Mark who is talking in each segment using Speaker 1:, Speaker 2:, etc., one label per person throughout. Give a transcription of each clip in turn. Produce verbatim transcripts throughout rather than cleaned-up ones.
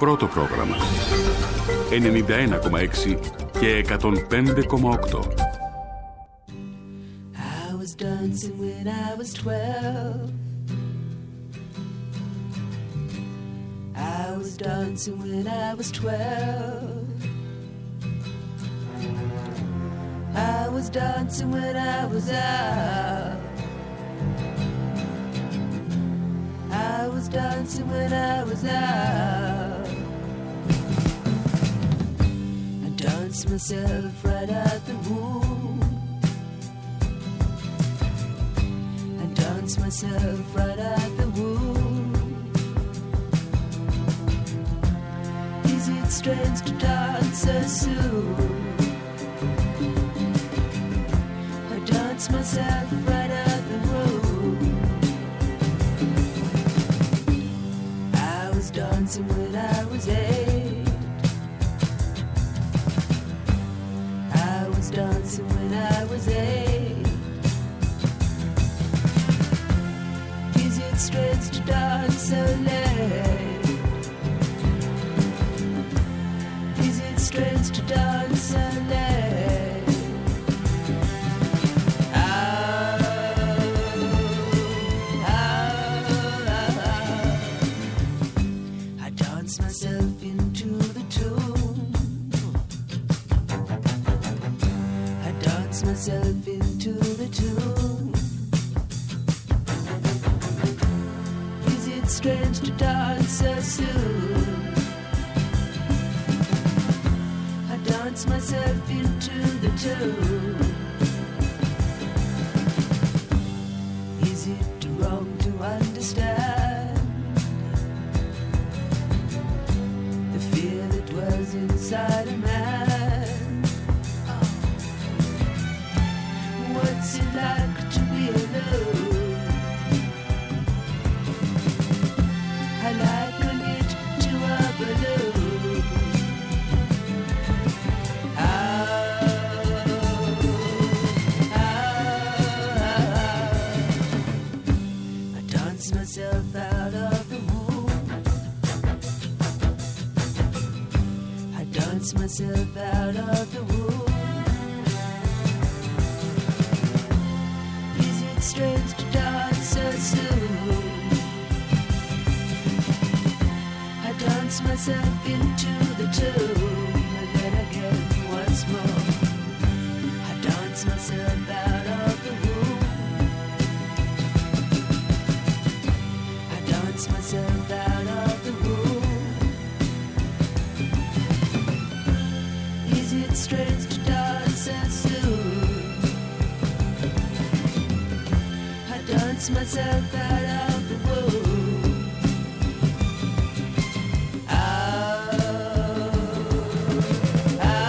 Speaker 1: Πρώτο πρόγραμμα ενενήντα ένα κόμμα έξι και εκατόν πέντε κόμμα οκτώ.
Speaker 2: I was dancing when I was twelve. I was dancing when I was twelve. I was dancing when I was out. I was dancing when I was out. I danced myself right out the womb. I danced myself right out the womb. Is it strange to dance so soon? I danced myself right out the room. I was dancing when I was eight. I was dancing when I was eight. Is it strange to dance so late? Is it strange to dance so late? Myself into the tune. I dance myself into the tune. Is it strange to dance so soon? I dance myself into the tune. Is it wrong to understand was inside a man? What's it like to be alone? I liken it to a balloon. Ah, ah, ah. I dance myself out of the womb. Dance myself out of the womb. Is it strange to dance so soon? I dance myself into the tune, and then again once more. I dance myself out of the womb. I dance myself out of the womb. It's strange to dance so soon. I dance myself out of the womb. Ah, ah, ah.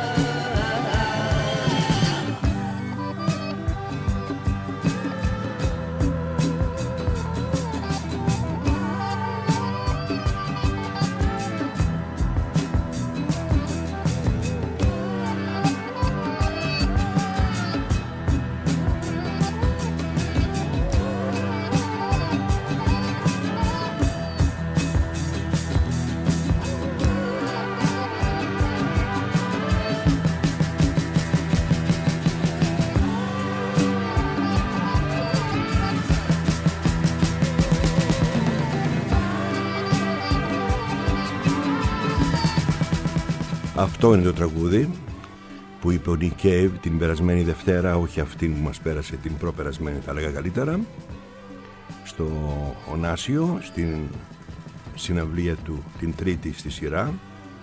Speaker 3: Αυτό είναι το τραγούδι που είπε ο Nick Cave την περασμένη Δευτέρα, όχι αυτήν που μας πέρασε, την προπερασμένη θα λέγα καλύτερα, στο Ωνάσιο, στην συναυλία του την τρίτη στη σειρά.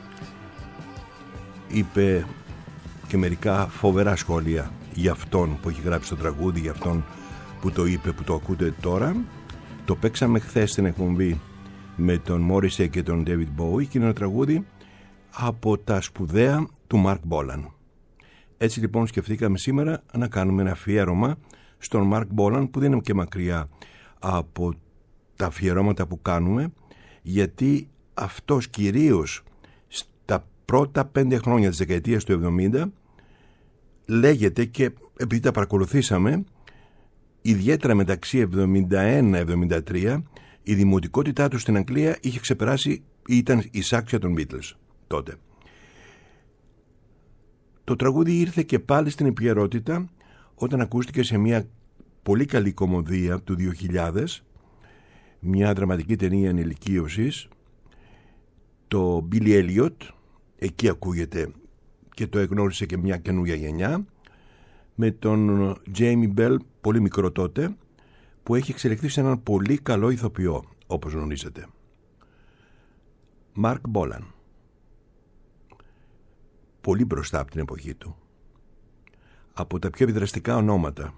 Speaker 3: Είπε και μερικά φοβερά σχόλια για αυτόν που έχει γράψει το τραγούδι, για αυτόν που το είπε, που το ακούτε τώρα. Το παίξαμε χθες στην εκπομπή με τον Morrissey και τον David Bowie και είναι ένα τραγούδι από τα σπουδαία του Marc Bolan. Έτσι λοιπόν σκεφτήκαμε σήμερα να κάνουμε ένα αφιέρωμα στον Marc Bolan, που δεν είναι και μακριά από τα αφιερώματα που κάνουμε, γιατί αυτός κυρίως στα πρώτα πέντε χρόνια της δεκαετίας του εβδομήντα λέγεται, και επειδή τα παρακολουθήσαμε, ιδιαίτερα μεταξύ εβδομήντα ένα εβδομήντα τρία, η δημοτικότητά του στην Αγγλία είχε ξεπεράσει ήταν η σάξια των Beatles τότε. Το τραγούδι ήρθε και πάλι στην επικαιρότητα όταν ακούστηκε σε μια πολύ καλή κομμωδία του δύο χιλιάδες, μια δραματική ταινία ενηλικίωσης, το Billy Elliot. Εκεί ακούγεται και το εγνώρισε και μια καινούργια γενιά, με τον Jamie Bell, πολύ μικρό τότε, που έχει εξελιχθεί σε έναν πολύ καλό ηθοποιό, όπως γνωρίζετε. Mark Bolan, πολύ μπροστά από την εποχή του, από τα πιο επιδραστικά ονόματα.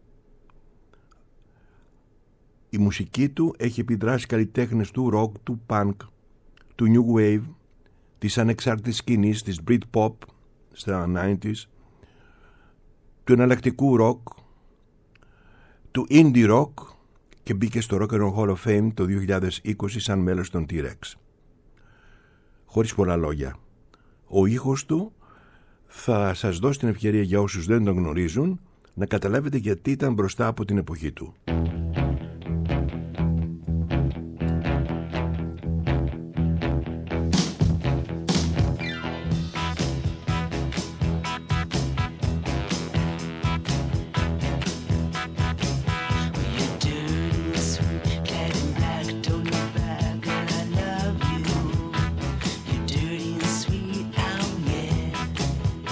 Speaker 3: Η μουσική του έχει επιδράσει καλλιτέχνες του rock, του punk, του new wave, της ανεξάρτητης σκηνής, της Britpop στα ενενήντα, του εναλλακτικού rock, του indie rock, και μπήκε στο Rock and Roll Hall of Fame το δύο χιλιάδες είκοσι σαν μέλος των T-Rex. Χωρίς πολλά λόγια, ο ήχος του θα σας δώσει την ευκαιρία, για όσους δεν τον γνωρίζουν, να καταλάβετε γιατί ήταν μπροστά από την εποχή του.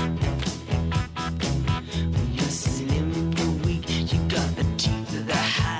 Speaker 2: Slim and weak, you got the teeth of the high.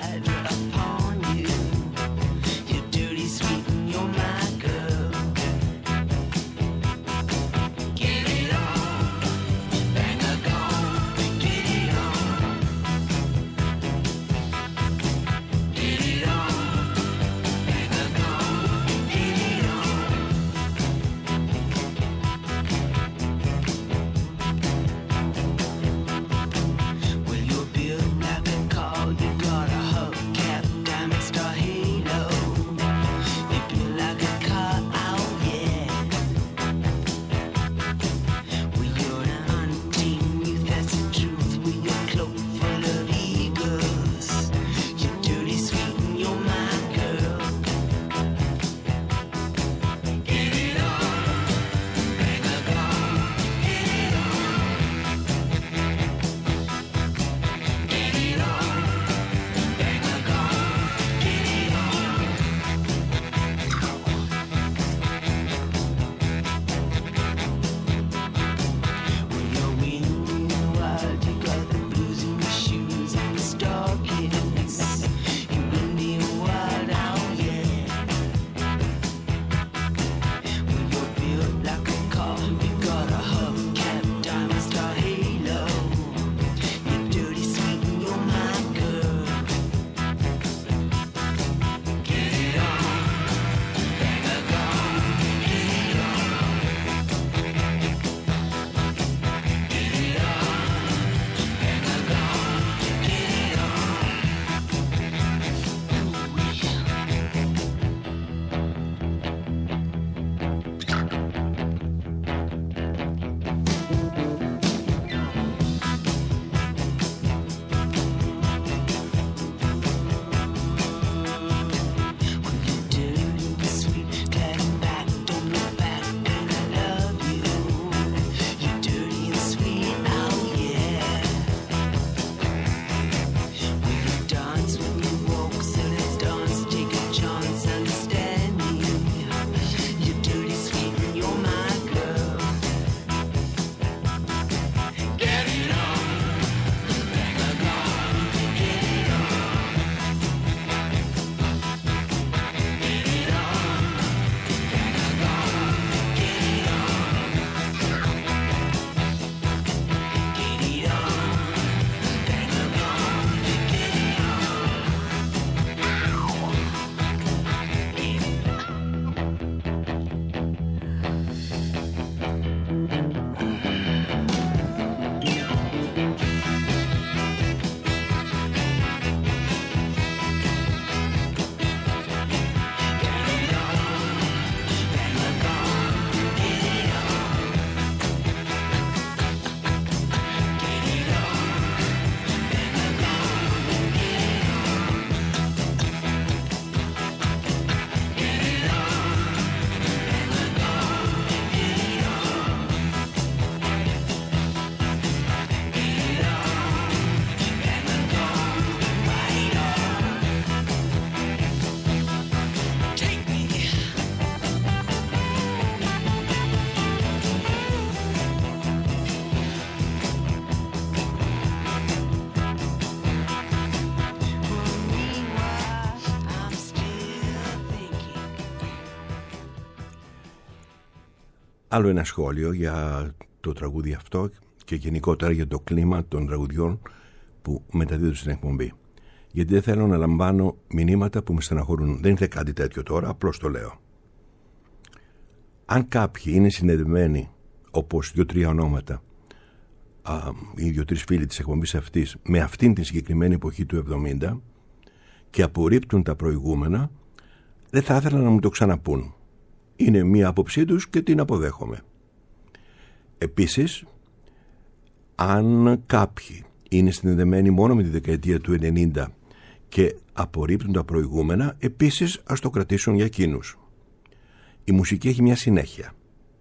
Speaker 3: Άλλο ένα σχόλιο για το τραγούδι αυτό και γενικότερα για το κλίμα των τραγουδιών που μεταδίδουν στην εκπομπή. Γιατί δεν θέλω να λαμβάνω μηνύματα που με στεναχωρούν. Δεν είναι κάτι τέτοιο τώρα, απλώς το λέω. Αν κάποιοι είναι συνδεδεμένοι, όπως δύο-τρία ονόματα, α, οι δύο-τρεις φίλοι της εκπομπής αυτής, με αυτήν την συγκεκριμένη εποχή του εβδομήντα και απορρίπτουν τα προηγούμενα, δεν θα ήθελα να μου το ξαναπούν. Είναι μία άποψή τους και την αποδέχομαι. Επίσης, αν κάποιοι είναι συνδεδεμένοι μόνο με τη δεκαετία του ενενήντα και απορρίπτουν τα προηγούμενα, επίσης ας το κρατήσουν για εκείνους. Η μουσική έχει μια συνέχεια.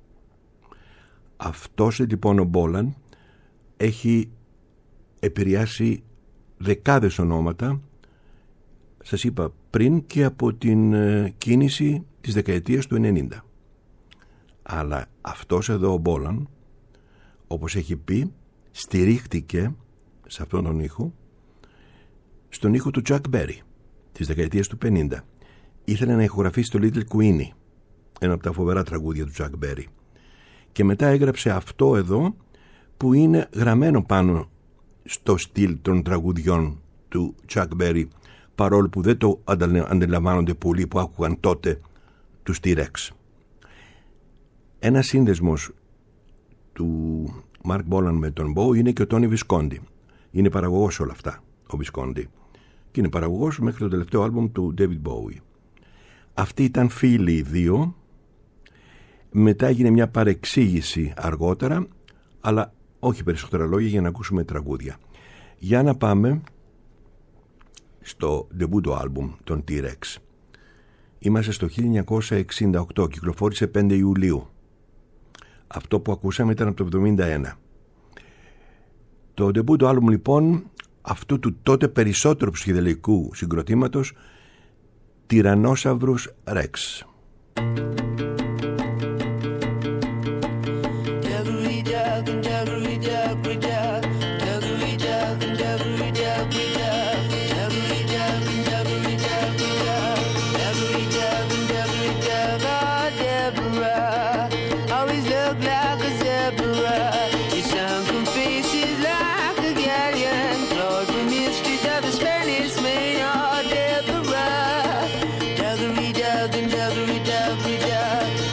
Speaker 3: Αυτός λοιπόν ο Μπόλαν έχει επηρεάσει δεκάδες ονόματα, σας είπα πριν, και από την κίνηση της δεκαετίας του ενενήντα. Αλλά αυτός εδώ ο Μπόλαν, όπως έχει πει, στηρίχτηκε σε αυτόν τον ήχο στον ήχο του Chuck Berry της δεκαετίας του πενήντα. Ήθελε να ηχογραφήσει το Little Queenie, ένα από τα φοβερά τραγούδια του Chuck Berry, και μετά έγραψε αυτό εδώ που είναι γραμμένο πάνω στο στυλ των τραγουδιών του Chuck Berry, παρόλο που δεν το αντιλαμβάνονται πολλοί που άκουγαν τότε τους T-Rex. Ένας σύνδεσμος του Mark Bolan με τον Bowie είναι και ο Tony Visconti. Είναι παραγωγός όλα αυτά ο Visconti και είναι παραγωγός μέχρι το τελευταίο άλμπουμ του David Bowie. Αυτοί ήταν φίλοι οι δύο. Μετά έγινε μια παρεξήγηση αργότερα, αλλά όχι περισσότερα λόγια για να ακούσουμε τραγούδια. Για να πάμε στο ντεμπούτο άλμπουμ των T-Rex. Είμαστε στο χίλια εννιακόσια εξήντα οκτώ, κυκλοφόρησε πέντε Ιουλίου. Αυτό που ακούσαμε ήταν από το εβδομήντα ένα. Το ντεμπούτο άλμπουμ λοιπόν αυτού του τότε περισσότερο ψυχεδελικού συγκροτήματος, Tyrannosaurus Rex.
Speaker 4: Duggery, dug and duggery, duggery, dug.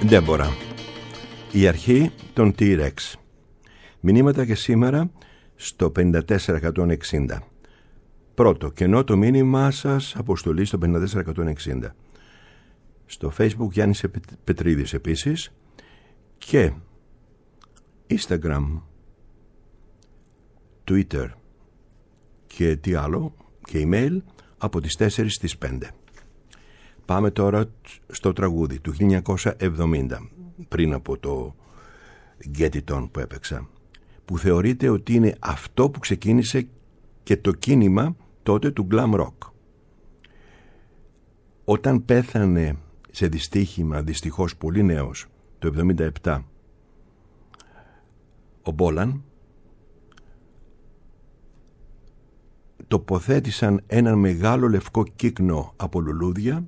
Speaker 3: Ντέμπορα. Η αρχή των T-Rex. Μηνύματα και σήμερα στο πέντε τέσσερα εκατόν εξήντα. Πρώτο, κενό το μήνυμά σας, αποστολή στο πέντε τέσσερα εκατόν εξήντα. Στο Facebook Γιάννης Πετρίδης επίσης. Και Instagram, Twitter και τι άλλο, και email από τις τέσσερις στις πέντε. Πάμε τώρα στο τραγούδι του χίλια εννιακόσια εβδομήντα, πριν από το Get It On που έπαιξα, που θεωρείται ότι είναι αυτό που ξεκίνησε και το κίνημα τότε του glam rock. Όταν πέθανε σε δυστύχημα, δυστυχώς πολύ νέος, το εβδομήντα επτά, ο Μπόλαν, τοποθέτησαν έναν μεγάλο λευκό κύκνο από λουλούδια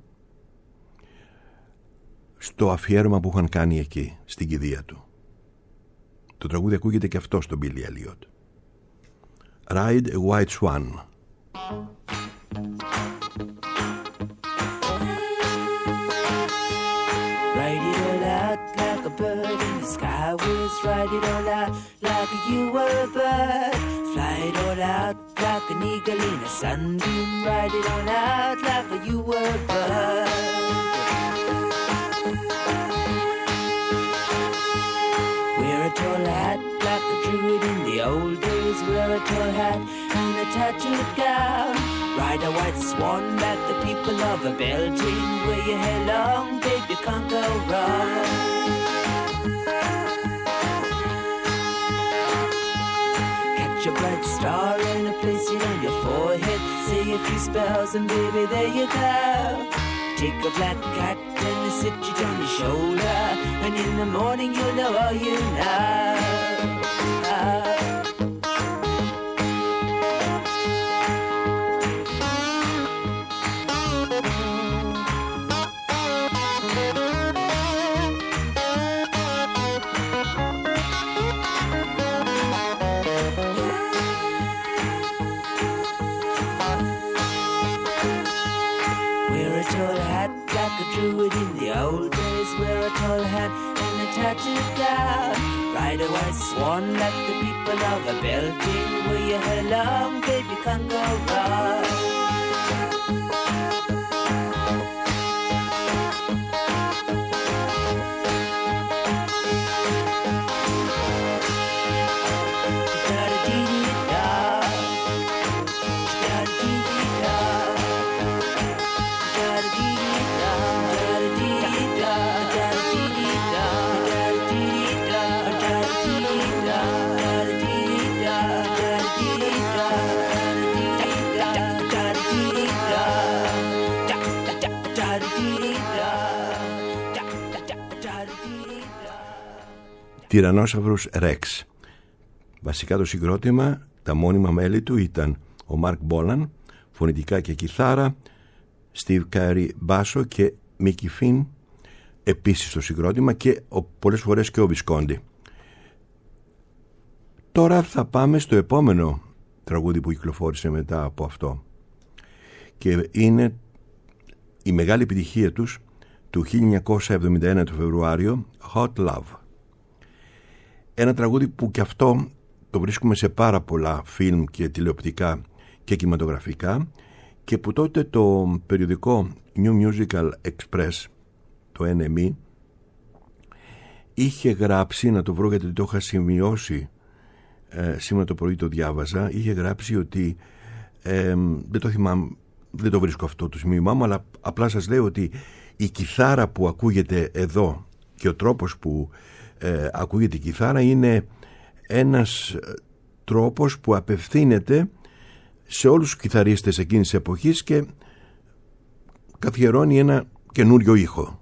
Speaker 3: στο αφιέρωμα που είχαν κάνει εκεί, στην κηδεία του. Το τραγούδι ακούγεται και αυτό στον Billy Elliot. Ride a White Swan.
Speaker 2: Ride it all out like a bird in the sky was. Ride it all out like you were a bird. Fly it all out like an eagle in a sunbeam. Ride it all out like you were a bird. Wear a tall hat like a druid in the old days. Wear a tall hat and a tattooed gown. Ride a white swan like the people of a Belgium. Wear your hair long, babe, you can't go wrong. Catch a bright star and a place it on your forehead. Say a few spells and baby, there you go. Take a black cat and sit it on your shoulder. And in the morning you'll know all you know. Druid in the old days, wear a tall hat and a tattooed gown. Ride a white swan like the people of a Belgium. Wear your hair long, baby, can't go wrong.
Speaker 3: Τυρανόσαυρος Ρεξ. Βασικά το συγκρότημα, τα μόνιμα μέλη του ήταν ο Μαρκ Μπόλαν, φωνητικά και κιθάρα, Steve Carey μπάσο και Mickey Finn επίσης στο συγκρότημα, και πολλές φορές και ο Βισκόντι. Τώρα θα πάμε στο επόμενο τραγούδι που κυκλοφόρησε μετά από αυτό, και είναι η μεγάλη επιτυχία τους του χίλια εννιακόσια εβδομήντα ένα το Φεβρουάριο, Hot Love. Ένα τραγούδι που και αυτό το βρίσκουμε σε πάρα πολλά φιλμ και τηλεοπτικά και κινηματογραφικά, και που τότε το περιοδικό New Musical Express, το Εν Εμ Ι, είχε γράψει, να το βρω γιατί το είχα σημειώσει ε, σήμερα το πρωί το διάβαζα, είχε γράψει ότι ε, δεν το θυμάμαι, δεν το βρίσκω αυτό το σημείωμά μου, αλλά απλά σας λέω ότι η κιθάρα που ακούγεται εδώ και ο τρόπος που ε, ακούγεται η κιθάρα είναι ένας τρόπος που απευθύνεται σε όλους τους κιθαρίστες εκείνης της εποχής και καθιερώνει ένα καινούριο ήχο.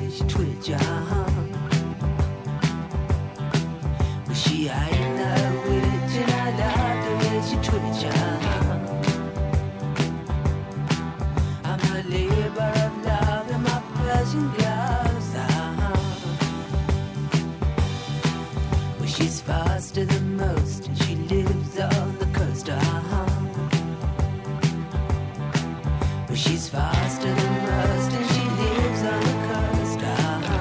Speaker 2: she twitch on. But she ain't no witch, and I love the way she twitch on. I'm a labor of love in my Persian gloves on. Well, she's faster than most, and she lives on the coast on. Well, she's faster than most, and she lives on the coast on.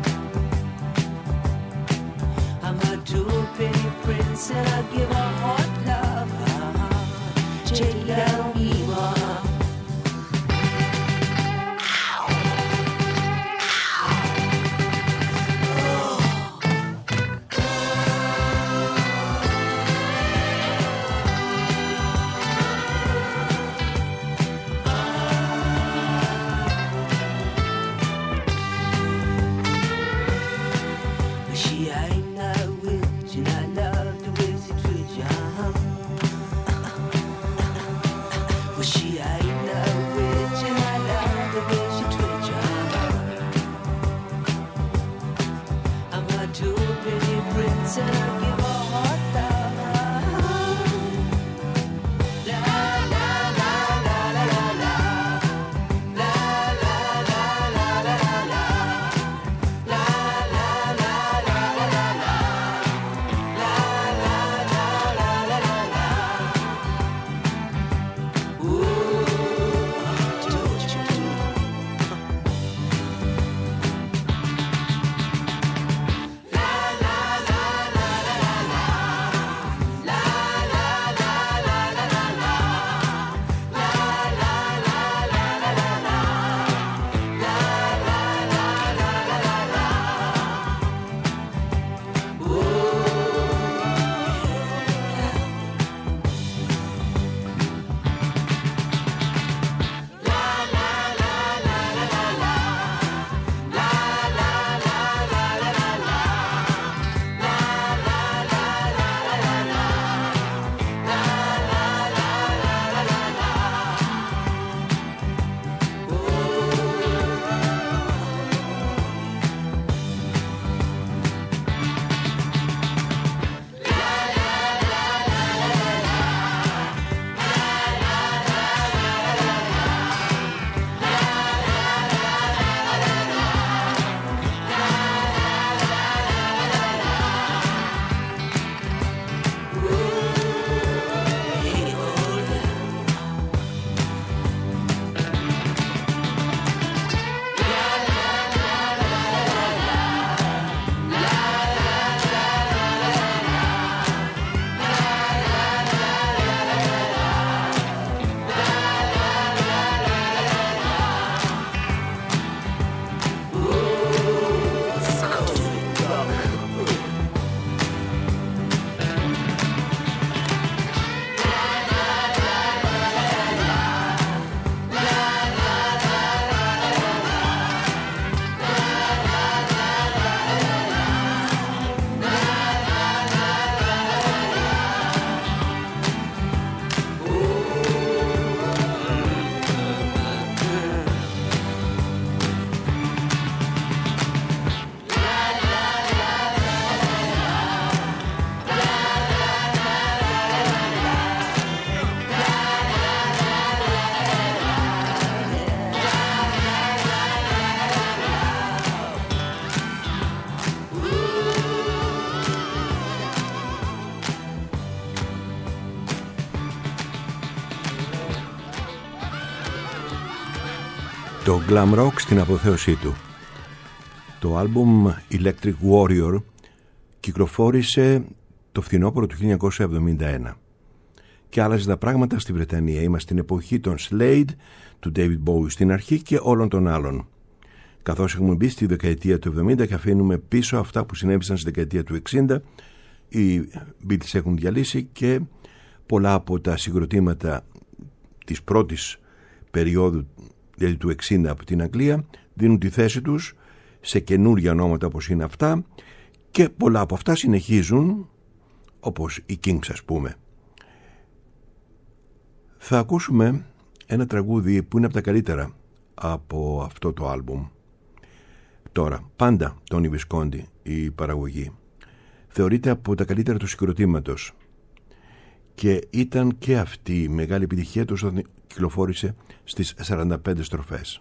Speaker 2: I'm a two-penny prince, and I give her hot love on. Take down evil.
Speaker 3: Το glam rock στην αποθέωσή του. Το άλμπουμ Electric Warrior κυκλοφόρησε το φθινόπωρο του χίλια εννιακόσια εβδομήντα ένα και άλλαζε τα πράγματα στη Βρετανία. Είμαστε στην εποχή των Slade, του David Bowie στην αρχή και όλων των άλλων. Καθώς έχουμε μπει στη δεκαετία του εβδομήντα και αφήνουμε πίσω αυτά που συνέβησαν στη δεκαετία του εξήντα, οι Beatles έχουν διαλύσει και πολλά από τα συγκροτήματα της πρώτης περίοδου, δηλαδή του εξήντα από την Αγγλία, δίνουν τη θέση τους σε καινούργια ονόματα όπως είναι αυτά και πολλά από αυτά συνεχίζουν, όπως οι Kings ας πούμε. Θα ακούσουμε ένα τραγούδι που είναι από τα καλύτερα από αυτό το άλμπουμ. Τώρα, πάντα Τόνι Βισκόντι η παραγωγή θεωρείται από τα καλύτερα του συγκροτήματος και ήταν και αυτή η μεγάλη επιτυχία του όταν κυκλοφόρησε στις σαράντα πέντε στροφές.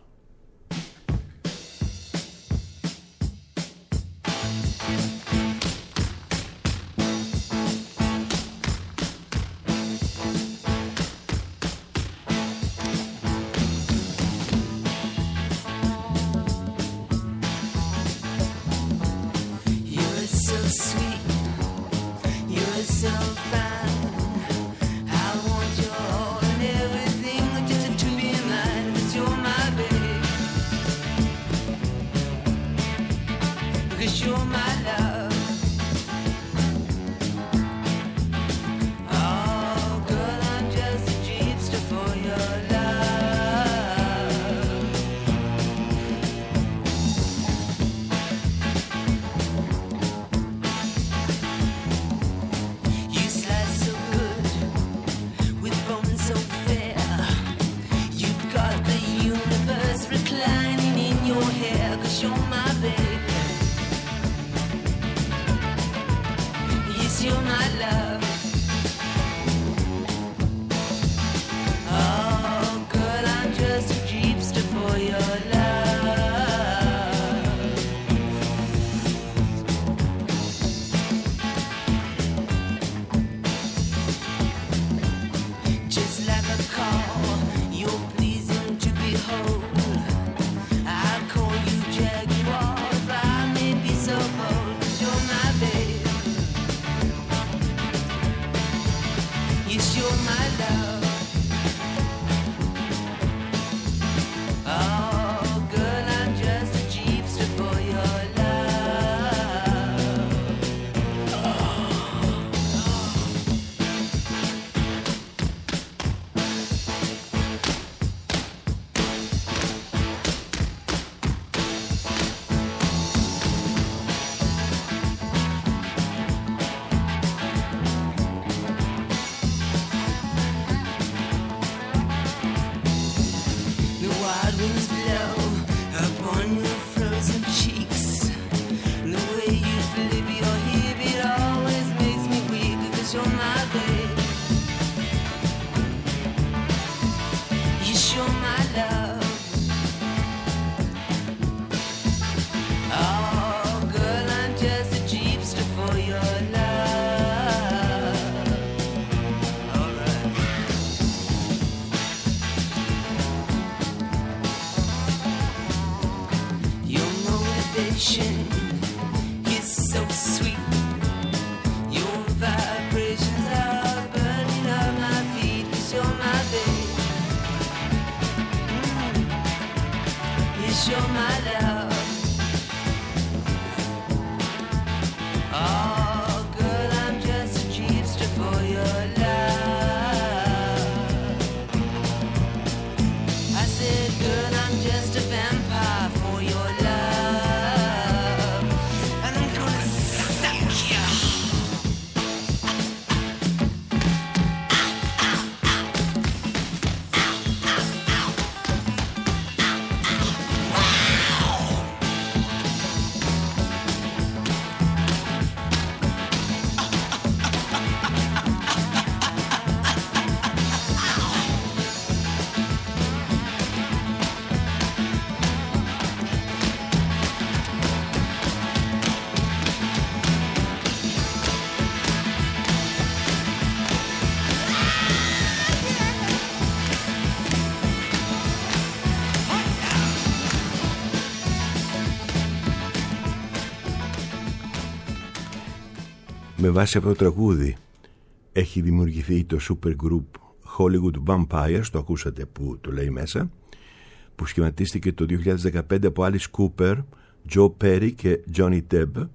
Speaker 3: Με βάση αυτό το τραγούδι έχει δημιουργηθεί το super group Hollywood Vampires, το ακούσατε που το λέει μέσα, που σχηματίστηκε το δύο χιλιάδες δεκαπέντε από Alice Cooper, Joe Perry και Johnny Depp.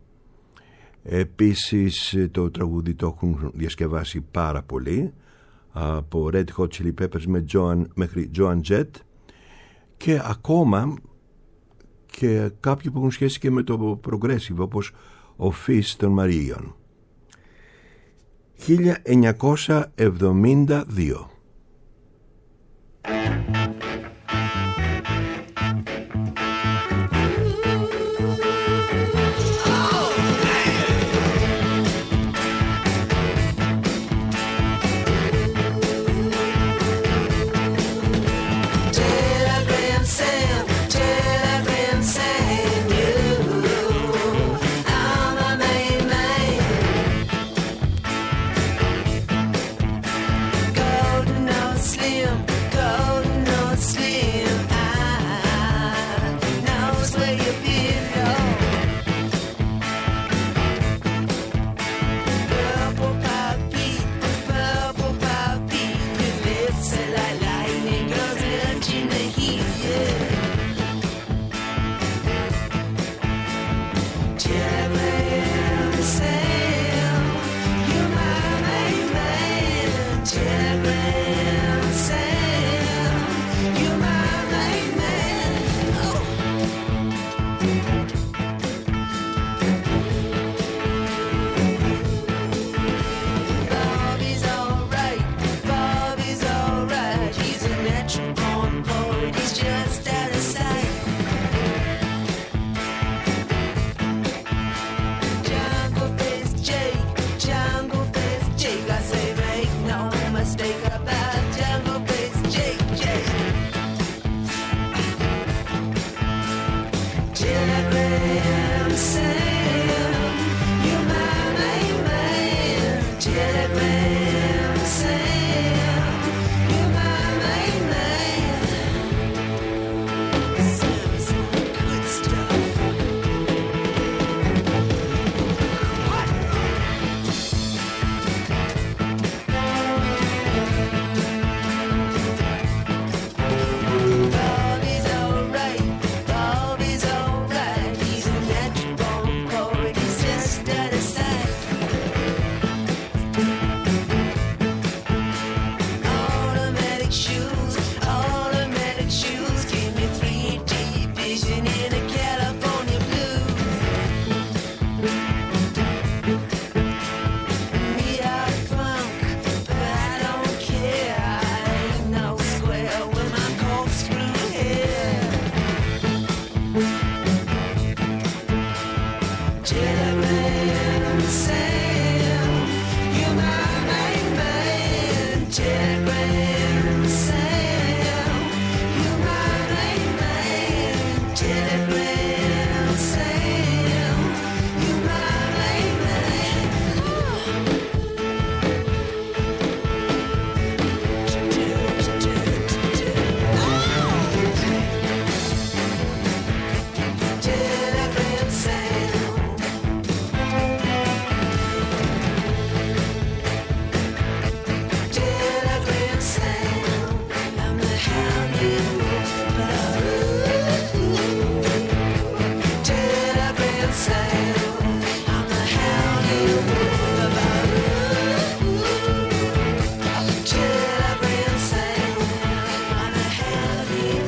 Speaker 3: Επίσης το τραγούδι το έχουν διασκευάσει πάρα πολύ, από Red Hot Chili Peppers με Joan, μέχρι Joan Jett, και ακόμα και κάποιοι που έχουν σχέση και με το progressive, όπως ο Fizz των Marillion. χίλια εννιακόσια εβδομήντα δύο.
Speaker 4: Ooh.
Speaker 2: heat, yeah. Telegram Sam, you're my main man. Telegram Sam, you're my main man. Oh. Bobby's alright, Bobby's alright. He's a natural born poet, he's just out of sight. Jungle Face Jake, Jungle Face Jake. I say make no mistake about Jungle Face Jake, Jake. Telegram Sam, you're my main man. Telegram Sam, you're my main man. Sam is some good stuff. What? Bobby's alright, Bobby's alright. He's a natural born poet, he's just out of sight. Automatic shoes, automatic shoes. Give me three D vision in a California blues. We are funk, but I don't care. I ain't no square with my corkscrew hair. Telegram Sam, you're my main man. Telegram Sam, you're my main man. Telegram Sam, you're my main man. Telegram Sam. Telegram Sam, I'm the hound you love. Telegram Sam, I'm the hound you love. Telegram Sam, I'm the hound you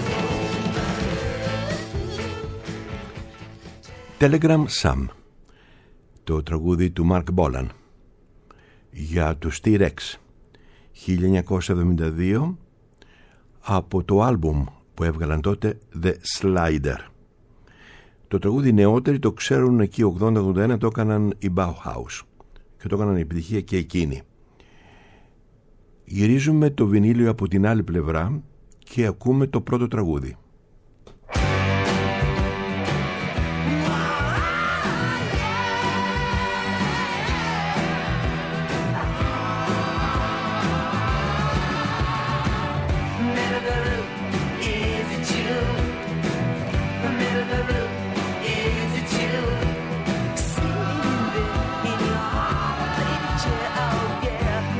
Speaker 2: love.
Speaker 3: Telegram Sam, το τραγούδι του Mark Bolan για τους T-Rex χίλια εννιακόσια εβδομήντα δύο από το άλμπουμ που έβγαλαν τότε The Slider. Το τραγούδι νεότεροι το ξέρουν εκεί ογδόντα ογδόντα ένα, το έκαναν οι Bauhaus και το έκαναν επιτυχία και εκείνοι. Γυρίζουμε το βινίλιο από την άλλη πλευρά και ακούμε το πρώτο τραγούδι.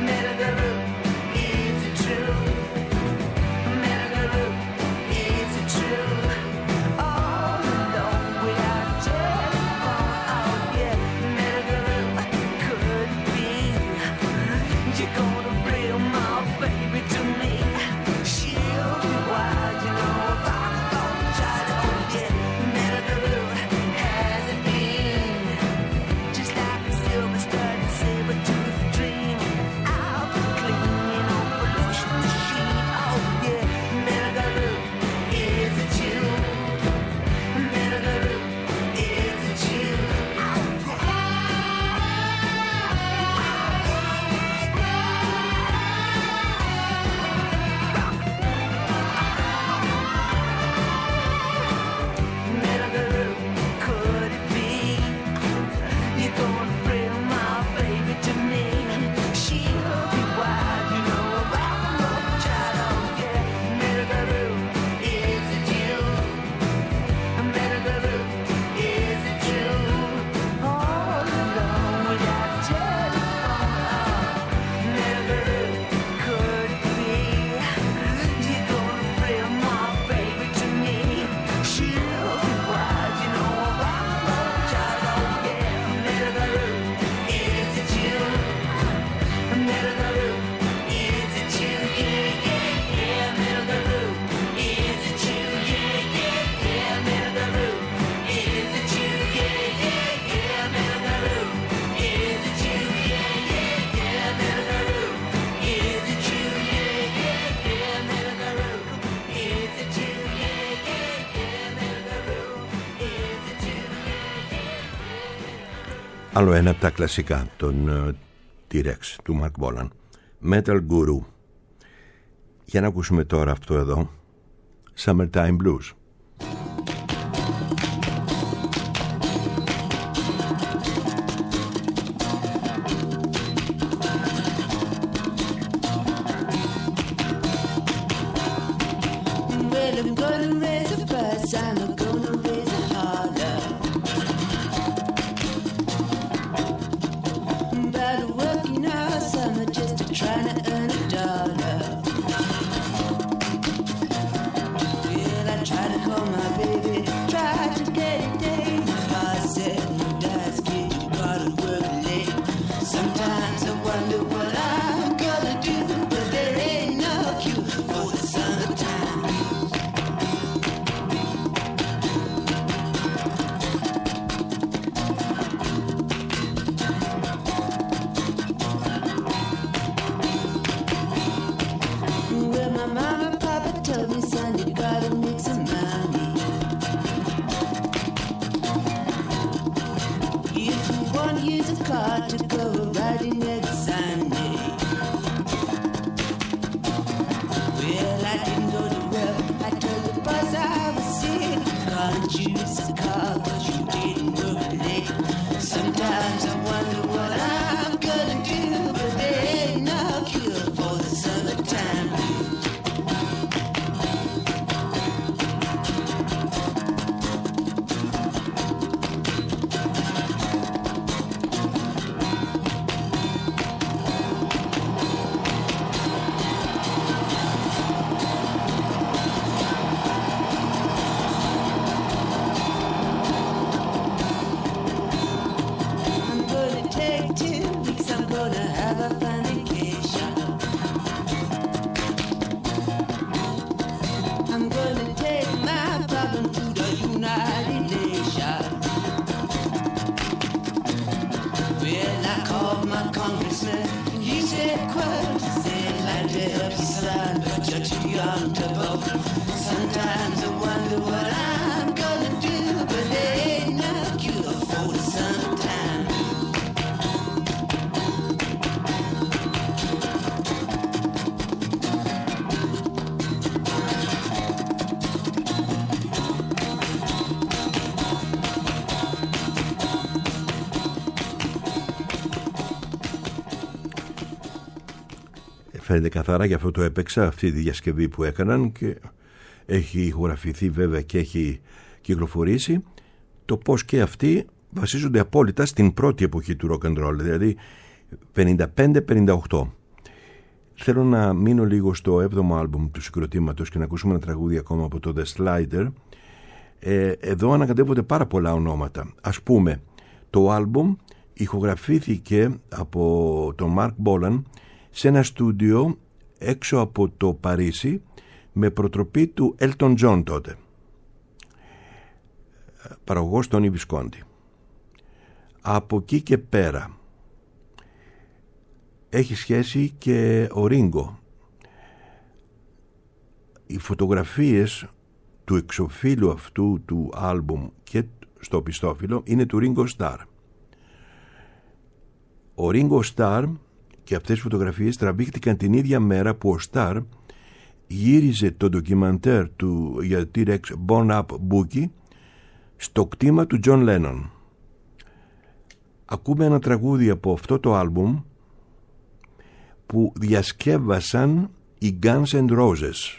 Speaker 2: Is it true?
Speaker 3: Άλλο ένα από τα κλασικά των uh, T-Rex του Mark Bolan, Metal Guru. Για να ακούσουμε τώρα αυτό εδώ, Summertime Blues. Φαίνεται καθαρά, για αυτό το έπαιξα, αυτή τη διασκευή που έκαναν, και έχει ηχογραφηθεί βέβαια και έχει κυκλοφορήσει, το πως και αυτοί βασίζονται απόλυτα στην πρώτη εποχή του rock and roll, δηλαδή πενήντα πέντε πενήντα οκτώ. Θέλω να μείνω λίγο στο έβδομο άλμπουμ του συγκροτήματος και να ακούσουμε ένα τραγούδι ακόμα από το The Slider. ε, Εδώ ανακατεύονται πάρα πολλά ονόματα. Ας πούμε, το άλμπουμ ηχογραφήθηκε από τον Mark Bolan σε ένα στούντιο έξω από το Παρίσι με προτροπή του Elton John τότε, παραγωγός Tony Visconti. Από εκεί και πέρα έχει σχέση και ο Ringo. Οι φωτογραφίες του εξωφύλου αυτού του άλμπουμ και στο οπισθόφυλλο είναι του Ringo Starr. Ο Ringo Starr και αυτές οι φωτογραφίες τραβήχτηκαν την ίδια μέρα που ο Starr γύριζε το ντοκιμαντέρ του για T-Rex Born Up Boogie στο κτήμα του John Lennon. Ακούμε ένα τραγούδι από αυτό το άλμπουμ που διασκεύασαν οι Guns N' Roses.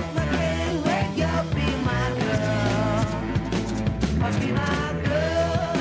Speaker 4: Be my girl.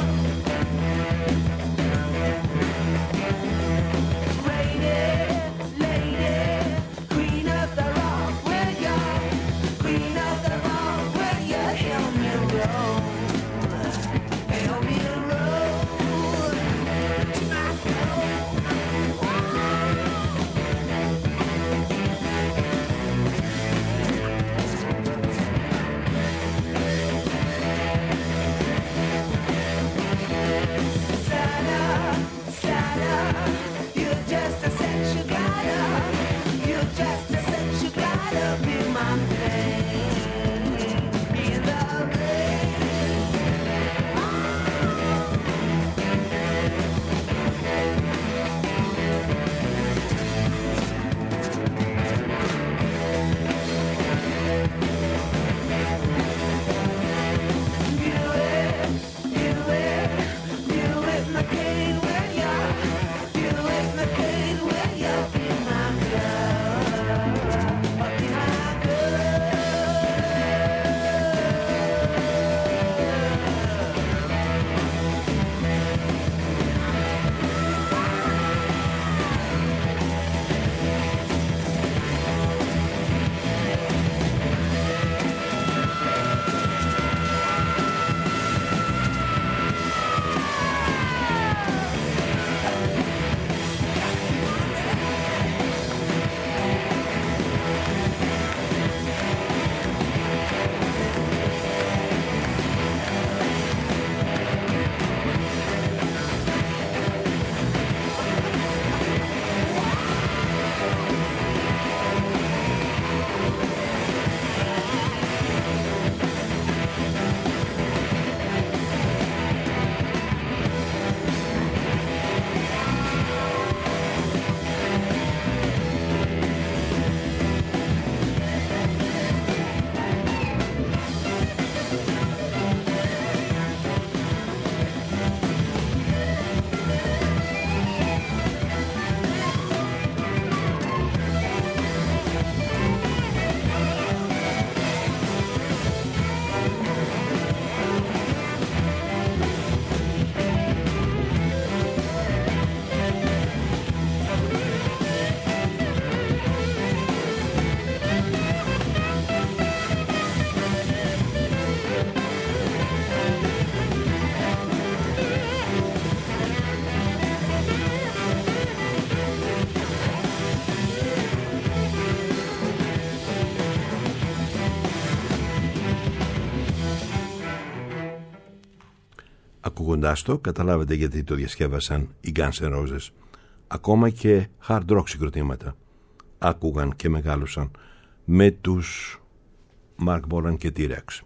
Speaker 3: ακούγοντάς το καταλάβετε γιατί το διασκεύασαν οι Guns N' Roses. Ακόμα και hard rock συγκροτήματα άκουγαν και μεγάλωσαν με τους Mark Bolan και T-Rex.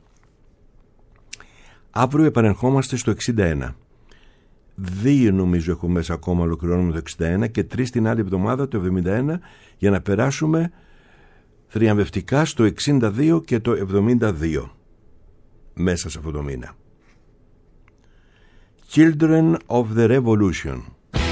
Speaker 3: Αύριο επανερχόμαστε στο εξήντα ένα. Δύο νομίζω έχουμε μέσα ακόμα, ολοκληρώνουμε το εξήντα ένα και τρεις την άλλη εβδομάδα το εβδομήντα ένα για να περάσουμε θριαμβευτικά στο εξήντα δύο και το εβδομήντα δύο μέσα σε αυτό το μήνα. Children of the Revolution.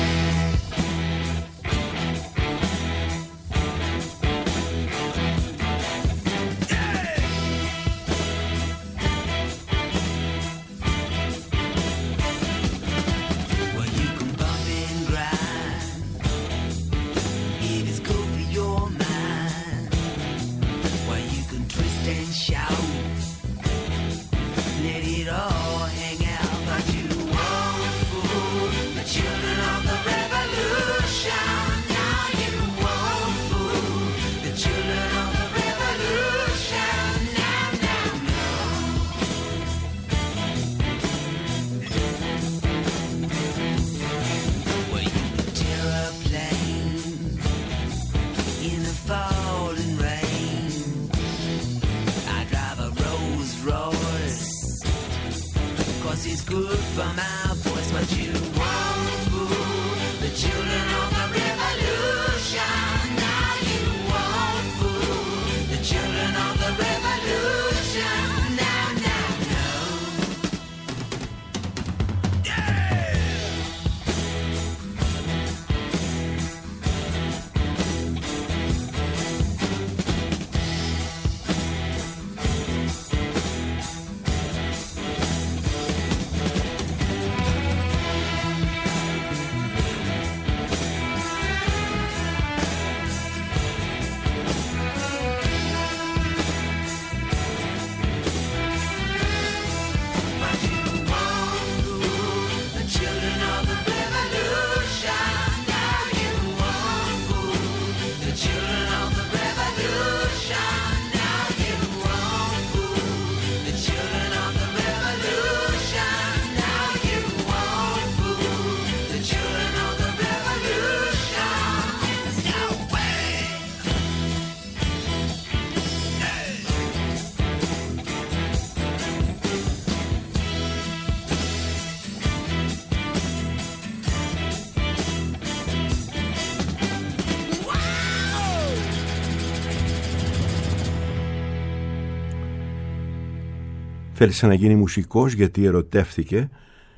Speaker 3: Θέλησε να γίνει μουσικός γιατί ερωτεύθηκε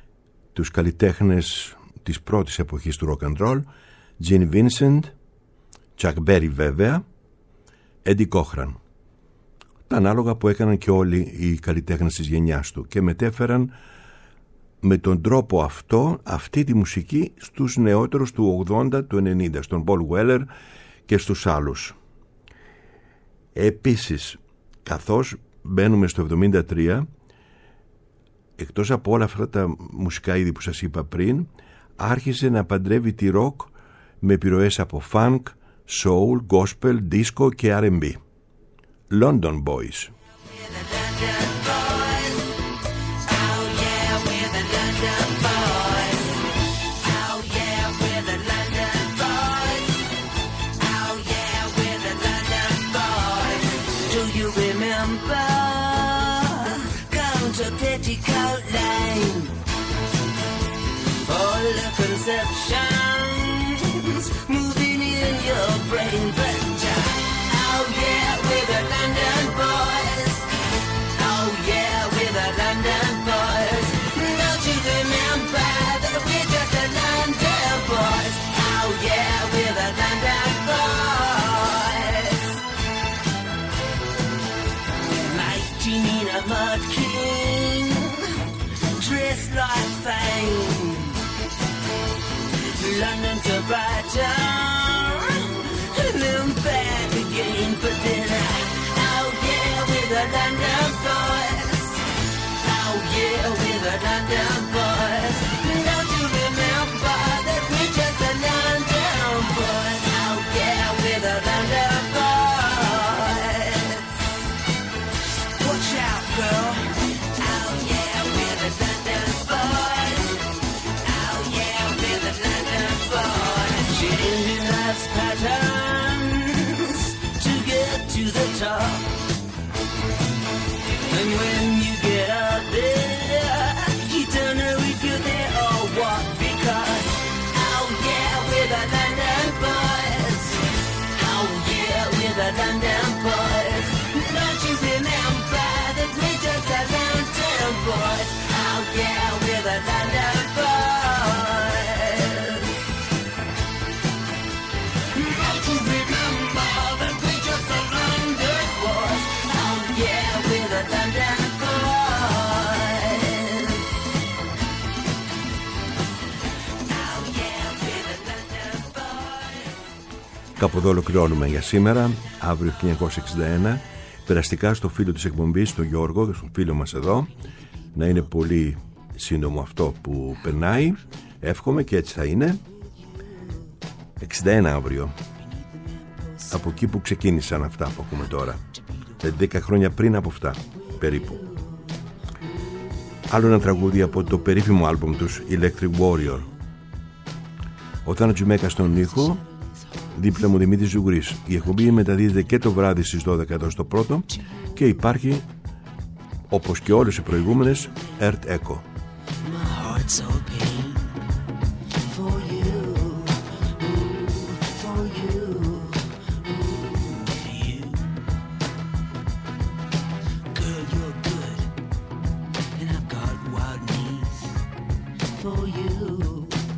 Speaker 3: τους καλλιτέχνες της πρώτης εποχής του rock and roll, Gene Vincent, Chuck Berry βέβαια, Eddie Cochran. Τα ανάλογα που έκαναν και όλοι οι καλλιτέχνες της γενιάς του και μετέφεραν με τον τρόπο αυτό αυτή τη μουσική στους νεότερους του ογδόντα, του ενενήντα, στον Paul Weller και στους άλλους. Επίσης, καθώς μπαίνουμε στο εβδομήντα τρία, εκτός από όλα αυτά τα μουσικά είδη που σας είπα πριν, άρχισε να παντρεύει τη rock με επιρροές από funk, soul, gospel, disco και αρ εν μπι. London Boys.
Speaker 2: Petticoat Lane, all the conceptions moving in your brain, but uh, oh yeah, we're the London boys. Oh yeah, we're the London boys. Don't you remember that we're just the London boys? Oh yeah, we're the London boys. Mighty Nina Mudkin, dressed like fame, London to Brighton, and then back again. But then I, oh yeah, we're the London boys. Oh yeah, we're the London boys. Don't you remember that we're just the London boys? Oh yeah, we're the London boys. Watch out, girl. Oh yeah, we're the London boys.
Speaker 3: Κάπου εδώ ολοκληρώνουμε για σήμερα. Αύριο χίλια εννιακόσια εξήντα ένα. Περαστικά στο φίλο της εκπομπής, τον Γιώργο, και στον φίλο μας εδώ. Να είναι πολύ σύντομο αυτό που περνάει. Εύχομαι και έτσι θα είναι. εξήντα ένα αύριο. Από εκεί που ξεκίνησαν αυτά που ακούμε τώρα. δέκα χρόνια πριν από αυτά περίπου. Άλλο ένα τραγούδι από το περίφημο άλμπουμ τους, Electric Warrior. Ο Θάνο Τσιμέκα στον ήχο, δίπλα μου Δημήτρης Ζουγρής. Η εκπομπή μεταδίδεται και το βράδυ στις δώδεκα εδώ στο πρώτο και υπάρχει, όπως και όλες οι προηγούμενες, Earth Echo.
Speaker 2: For you